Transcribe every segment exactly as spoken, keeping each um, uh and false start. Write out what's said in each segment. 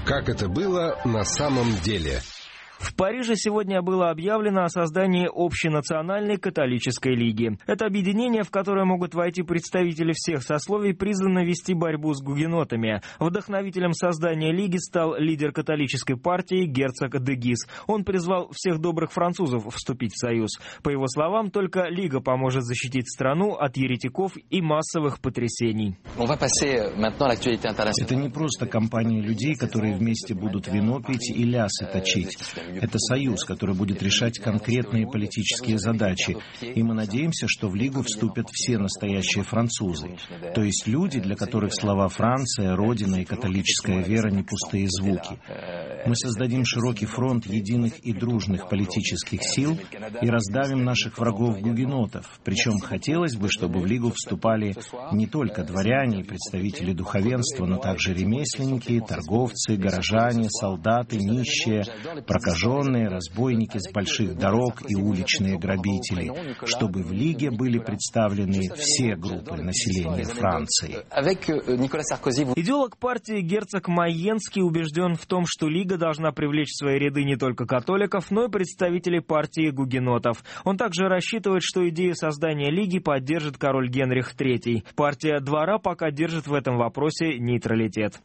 Как это было на самом деле? В Париже сегодня было объявлено о создании Общенациональной католической лиги. Это объединение, в которое могут войти представители всех сословий, призвано вести борьбу с гугенотами. Вдохновителем создания лиги стал лидер католической партии герцог де Гиз. Он призвал всех добрых французов вступить в союз. По его словам, только лига поможет защитить страну от еретиков и массовых потрясений. Это не просто компания людей, которые вместе будут вино пить и лясы точить. Это союз, который будет решать конкретные политические задачи. И мы надеемся, что в Лигу вступят все настоящие французы. То есть люди, для которых слова «Франция», «Родина» и католическая вера не пустые звуки. Мы создадим широкий фронт единых и дружных политических сил и раздавим наших врагов-гугенотов. Причем хотелось бы, чтобы в Лигу вступали не только дворяне и представители духовенства, но также ремесленники, торговцы, горожане, солдаты, нищие, прокаженные, разбойники с больших дорог и уличные грабители, чтобы в Лиге были представлены все группы населения Франции. Идеолог партии герцог Майенский убежден в том, что Лига должна привлечь в свои ряды не только католиков, но и представителей партии гугенотов. Он также рассчитывает, что идею создания Лиги поддержит король Генрих третий. Партия двора пока держит в этом вопросе нейтралитет.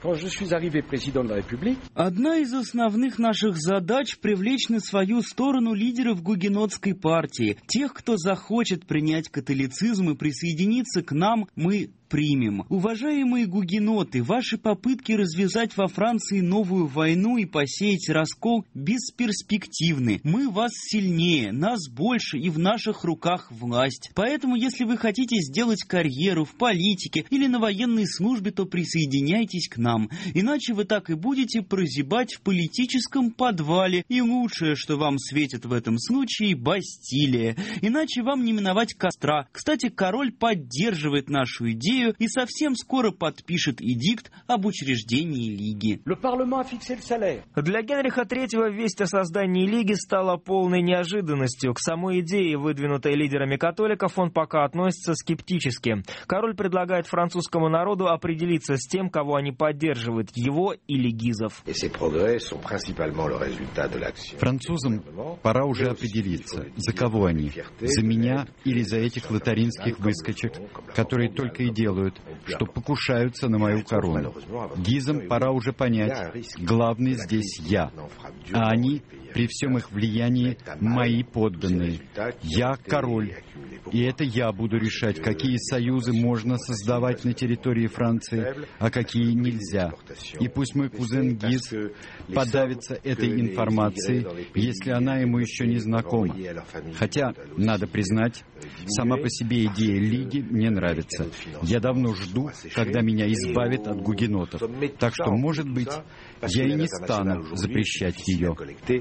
Одна из основных наших задач — привлечь на свою сторону лидеров гугенотской партии. Тех, кто захочет принять католицизм и присоединиться к нам, мы примем. Уважаемые гугеноты, ваши попытки развязать во Франции новую войну и посеять раскол бесперспективны. Мы вас сильнее, нас больше, и в наших руках власть. Поэтому, если вы хотите сделать карьеру в политике или на военной службе, то присоединяйтесь к нам. Иначе вы так и будете прозябать в политическом подвале, и лучшее, что вам светит в этом случае, Бастилия. Иначе вам не миновать костра. Кстати, король поддерживает нашу идею и совсем скоро подпишет эдикт об учреждении Лиги. Для Генриха третьего весть о создании Лиги стала полной неожиданностью. К самой идее, выдвинутой лидерами католиков, он пока относится скептически. Король предлагает французскому народу определиться с тем, кого они поддерживают, его или гизов. Французам пора уже определиться, за кого они, за меня или за этих лотаринских выскочек, которые только и делают, что покушаются на мою корону. Гизам пора уже понять, главный здесь я, а они, при всем их влиянии, мои подданные. Я король, и это я буду решать, какие союзы можно создавать на территории Франции, а какие нельзя. И пусть мой кузен Гиз подавится этой информацией, если она ему еще не знакома. Хотя, надо признать, сама по себе идея Лиги мне нравится. Я давно жду, когда меня избавят от гугенотов. Так что, может быть, я и не стану запрещать ее.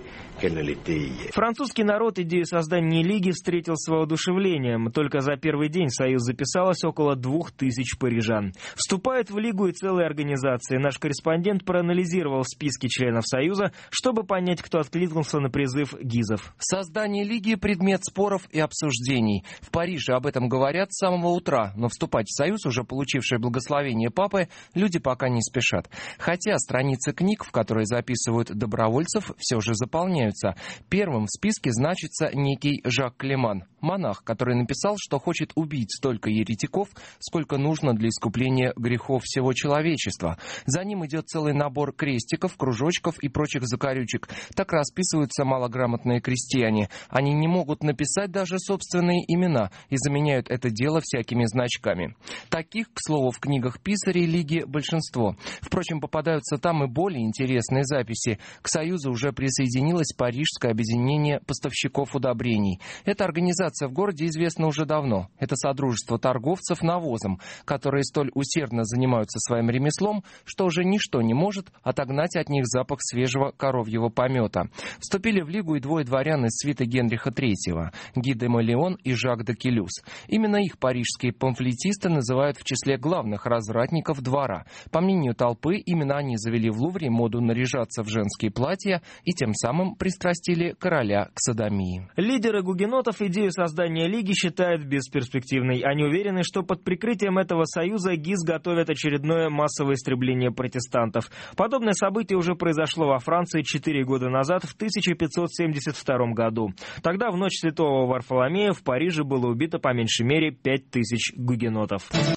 Французский народ идею создания Лиги встретил с воодушевлением. Только за первый день в союз записалось около двух тысяч парижан. Вступают в Лигу и целые организации. Наш корреспондент проанализировал списки членов союза, чтобы понять, кто откликнулся на призыв гизов. Создание Лиги – предмет споров и обсуждений. В Париже об этом говорят с самого утра, но вступать в союз, уже получивший благословение папы, люди пока не спешат. Хотя страницы книг, в которые записывают добровольцев, все же заполняются. Первым в списке значится некий Жак Клеман, монах, который написал, что хочет убить столько еретиков, сколько нужно для искупления грехов всего человечества. За ним идет целый набор крестиков, кружочков и прочих закорючек. Так расписываются малограмотные крестьяне. Они не могут написать даже собственные имена и заменяют это дело всякими значками. Таких, к слову, в книгах писарей Лиги большинство. Впрочем, попадаются там и более интересные записи. К союзу уже присоединилось Парижское объединение поставщиков удобрений. Эта организация в городе известна уже давно. Это содружество торговцев навозом, которые столь усердно занимаются своим ремеслом, что уже ничто не может отогнать от них запах свежего коровьего помета. Вступили в Лигу и двое дворян из свиты Генриха третьего – Ги де Малеон и Жак де Келюс. Именно их парижские памфлетисты называют в числе главных развратников двора. По мнению толпы, именно они завели в Лувре моду наряжаться в женские платья и тем самым пристрастили короля к содомии. Лидеры гугенотов идею создания Лиги считают считают бесперспективной. Они уверены, что под прикрытием этого союза ГИС готовят очередное массовое истребление протестантов. Подобное событие уже произошло во Франции четыре года назад, в тысяча пятьсот семьдесят втором году. Тогда в ночь Святого Варфоломея в Париже было убито по меньшей мере пять тысяч гугенотов.